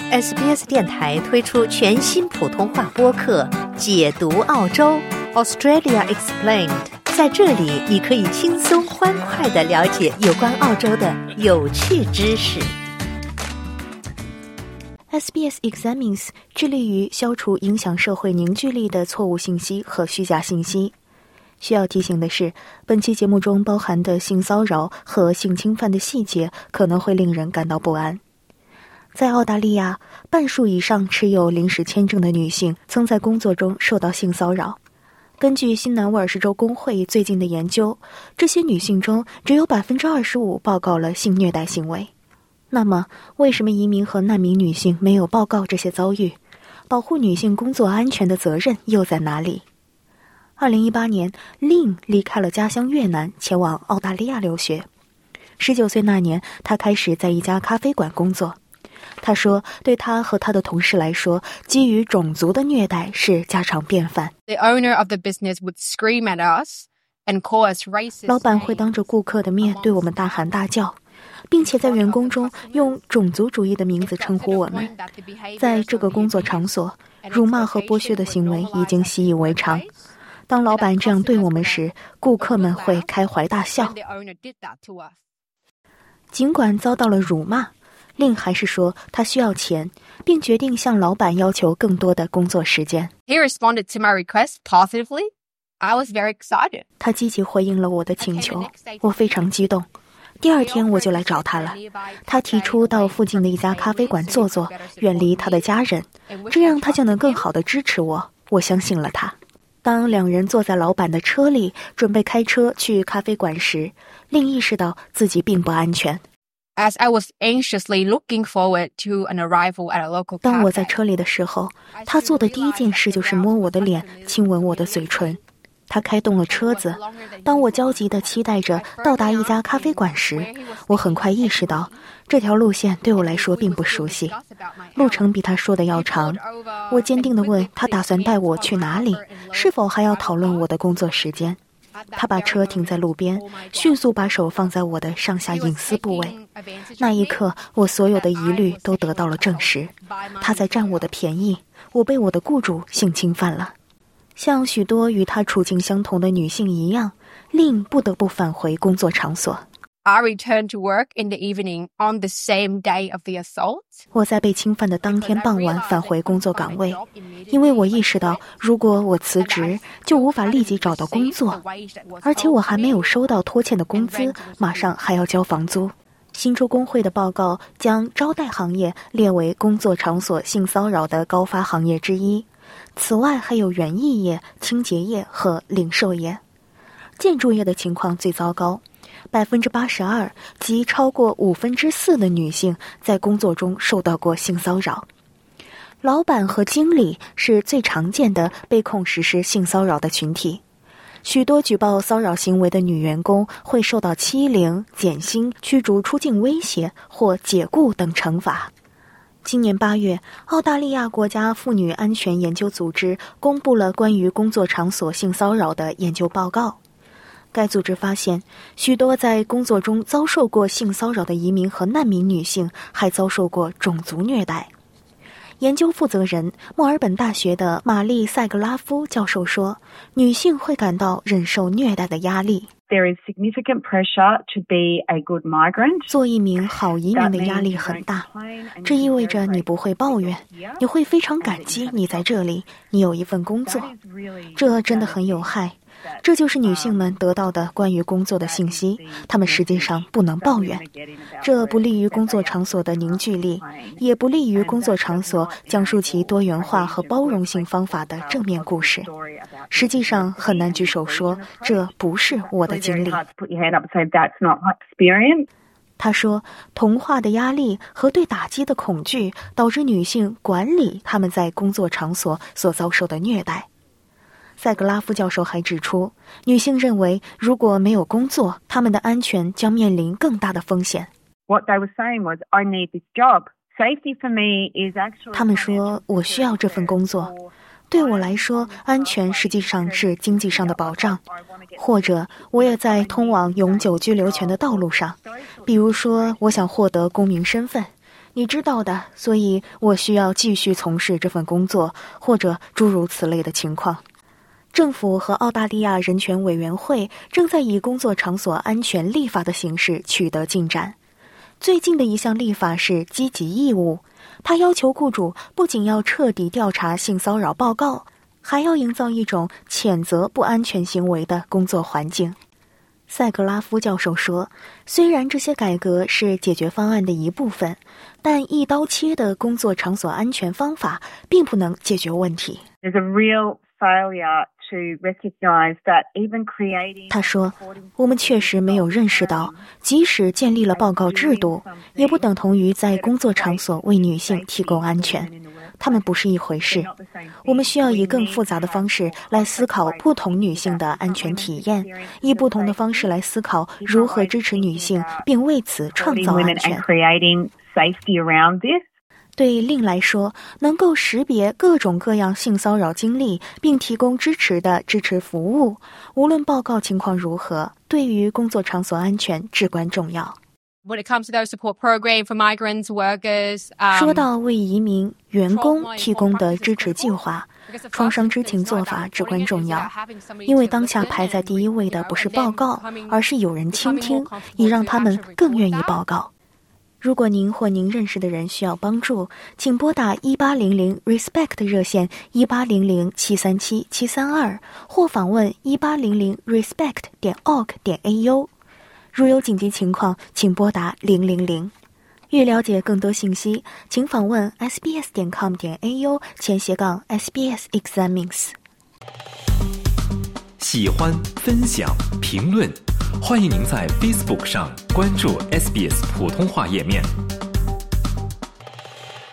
SBS 电台推出全新普通话播客《解读澳洲 Australia Explained》，在这里你可以轻松欢快地了解有关澳洲的有趣知识。SBS Examines 致力于消除影响社会凝聚力的错误信息和虚假信息。需要提醒的是，本期节目中包含的性骚扰和性侵犯的细节可能会令人感到不安。在澳大利亚，半数以上持有临时签证的女性曾在工作中受到性骚扰。根据新南威尔士州工会最近的研究，这些女性中只有 25% 报告了性虐待行为。那么，为什么移民和难民女性没有报告这些遭遇？保护女性工作安全的责任又在哪里？2018年，Lynn 离开了家乡越南，前往澳大利亚留学。19岁那年，她开始在一家咖啡馆工作。他说，对他和他的同事来说，基于种族的虐待是家常便饭。 The owner of the business would scream at us and call us racist. 老板会当着顾客的面对我们大喊大叫，并且在员工中用种族主义的名字称呼我们。在这个工作场所，辱骂和剥削的行为已经习以为常。当老板这样对我们时，顾客们会开怀大笑。尽管遭到了辱骂，令还是说他需要钱，并决定向老板要求更多的工作时间。 He responded to my request positively. I was very excited. 他积极回应了我的请求，我非常激动。第二天我就来找他了。他提出到附近的一家咖啡馆坐坐，远离他的家人，这样他就能更好地支持我。我相信了他。当两人坐在老板的车里，准备开车去咖啡馆时，令意识到自己并不安全。 As I was anxiously looking forward to an arrival at a local cafe. 当我在车里的时候，他做的第一件事就是摸我的脸，亲吻我的嘴唇。他开动了车子。当我焦急地期待着到达一家咖啡馆时，我很快意识到这条路线对我来说并不熟悉，路程比他说的要长。我坚定地问他打算带我去哪里，是否还要讨论我的工作时间。他把车停在路边，迅速把手放在我的上下隐私部位。那一刻，我所有的疑虑都得到了证实。他在占我的便宜，我被我的雇主性侵犯了。像许多与他处境相同的女性一样，令不得不返回工作场所。 I returned to work in the evening on the same day of the assault. 我在被侵犯的当天傍晚返回工作岗位，因为我意识到，如果我辞职，就无法立即找到工作，而且我还没有收到拖欠的工资，马上还要交房租。新州工会的报告将招待行业列为工作场所性骚扰的高发行业之一，此外还有园艺业、清洁业和零售业。建筑业的情况最糟糕。82%，即超过4%的女性在工作中受到过性骚扰。老板和经理是最常见的被控实施性骚扰的群体。许多举报骚扰行为的女员工会受到欺凌、减薪、驱逐出境威胁或解雇等惩罚。今年8月，澳大利亚国家妇女安全研究组织公布了关于工作场所性骚扰的研究报告。该组织发现，许多在工作中遭受过性骚扰的移民和难民女性还遭受过种族虐待。研究负责人墨尔本大学的玛丽·塞格拉夫教授说，女性会感到忍受虐待的压力。 There is significant pressure to be a good migrant. 做一名好移民的压力很大，这意味着你不会抱怨，你会非常感激你在这里，你有一份工作。这真的很有害。这就是女性们得到的关于工作的信息，她们实际上不能抱怨。这不利于工作场所的凝聚力，也不利于工作场所讲述其多元化和包容性方法的正面故事。实际上，很难举手说这不是我的经历。他说，同化的压力和对打击的恐惧导致女性管理她们在工作场所所遭受的虐待。塞格拉夫教授还指出，女性认为如果没有工作，她们的安全将面临更大的风险。 What they were saying was, I need this job. Safety for me is actually... 他们说，我需要这份工作。对我来说，安全实际上是经济上的保障，或者我也在通往永久居留权的道路上。比如说，我想获得公民身份， 你知道的，所以我需要继续从事这份工作，或者诸如此类的情况。政府和澳大利亚人权委员会正在以工作场所安全立法的形式取得进展。最近的一项立法是积极义务，它要求雇主不仅要彻底调查性骚扰报告，还要营造一种谴责不安全行为的工作环境。塞格拉夫教授说，虽然这些改革是解决方案的一部分，但一刀切的工作场所安全方法并不能解决问题。 There's a real failure to recognize that even creating... 他说，我们确实没有认识到，即使建立了报告制度，也不等同于在工作场所为女性提供安全。它们不是一回事。我们需要以更复杂的方式来思考不同女性的安全体验，以不同的方式来思考如何支持女性，并为此创造安全。对令来说，能够识别各种各样性骚扰经历并提供支持的支持服务，无论报告情况如何，对于工作场所安全至关重要。 When it comes to those support programs for migrants, workers, 说到为移民员工提供的支持计划，创伤知情做法至关重要，因为当下排在第一位的不是报告，而是有人倾听，以让他们更愿意报告。如果您或您认识的人需要帮助，请拨打1800 RESPECT 热线1800737732，或访问1800respect.org.au。如有紧急情况，请拨打000。欲了解更多信息，请访问 sbs.com.au/SBS Examines。 喜欢、分享、评论，欢迎您在 Facebook 上关注 SBS 普通话页面。